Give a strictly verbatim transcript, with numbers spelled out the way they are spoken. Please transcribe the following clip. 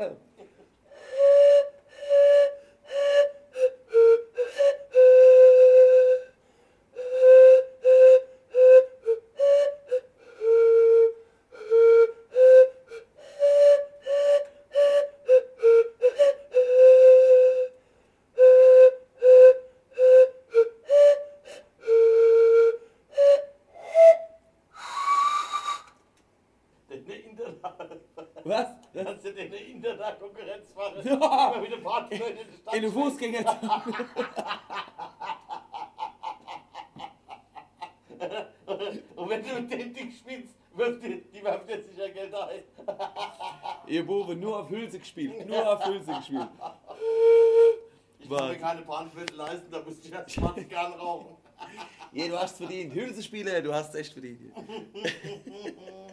Was? Kannst du dir eine Internet-Konkurrenz machen? Ja. Immer wieder Partner in der Stadt. In der Fußgängerzone. Und wenn du mit dem Ding spielst, wirft die, die werft dir sicher Geld ein. Ihr Bube, nur auf Hülse gespielt. Nur auf Hülse gespielt. Ich kann mir keine Bahnfläche leisten, da müsste ich erst zwanzig Jahren rauchen. Ja, du hast verdient. Hülse-Spieler, du hast echt verdient.